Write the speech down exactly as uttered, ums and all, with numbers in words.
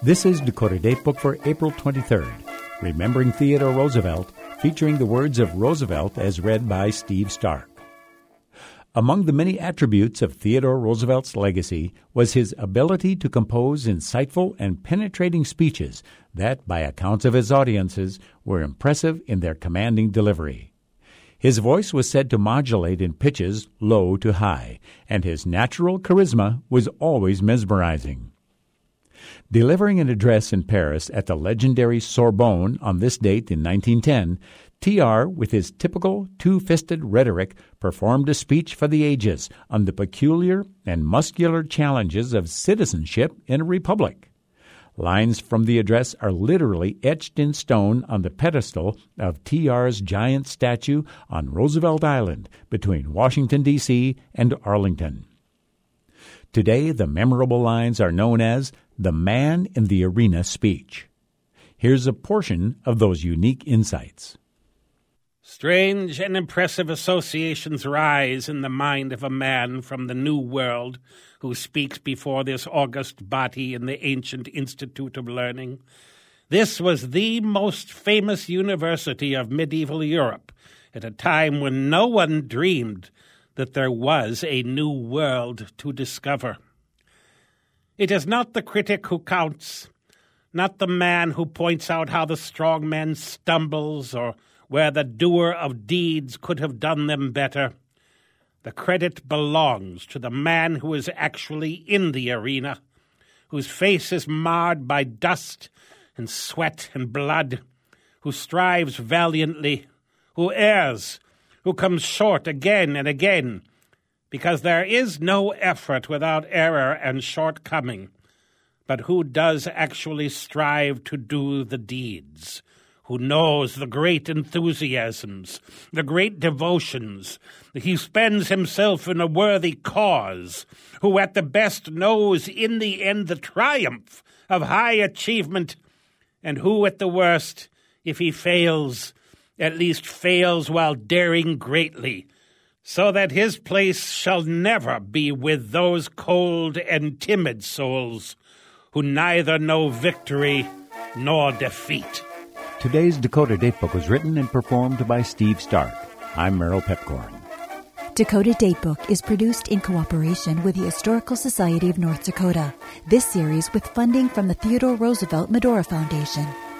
This is Dakota Datebook for April twenty-third, Remembering Theodore Roosevelt, featuring the words of Roosevelt as read by Steve Stark. Among the many attributes of Theodore Roosevelt's legacy was his ability to compose insightful and penetrating speeches that, by accounts of his audiences, were impressive in their commanding delivery. His voice was said to modulate in pitches low to high, and his natural charisma was always mesmerizing. Delivering an address in Paris at the legendary Sorbonne on this date in nineteen ten, T R, with his typical two-fisted rhetoric, performed a speech for the ages on the peculiar and muscular challenges of citizenship in a republic. Lines from the address are literally etched in stone on the pedestal of T R's giant statue on Roosevelt Island between Washington, D C and Arlington. Today, the memorable lines are known as the Man in the Arena speech. Here's a portion of those unique insights. Strange and impressive associations rise in the mind of a man from the New World who speaks before this august body in the ancient Institute of Learning. This was the most famous university of medieval Europe at a time when no one dreamed that there was a new world to discover. It is not the critic who counts, not the man who points out how the strong man stumbles or where the doer of deeds could have done them better. The credit belongs to the man who is actually in the arena, whose face is marred by dust and sweat and blood, who strives valiantly, who errs, who comes short again and again, because there is no effort without error and shortcoming, but who does actually strive to do the deeds, who knows the great enthusiasms, the great devotions, he spends himself in a worthy cause, who at the best knows in the end the triumph of high achievement, and who at the worst, if he fails, at least fails while daring greatly, so that his place shall never be with those cold and timid souls who neither know victory nor defeat. Today's Dakota Datebook was written and performed by Steve Stark. I'm Merrill Pepcorn. Dakota Datebook is produced in cooperation with the Historical Society of North Dakota. This series with funding from the Theodore Roosevelt Medora Foundation.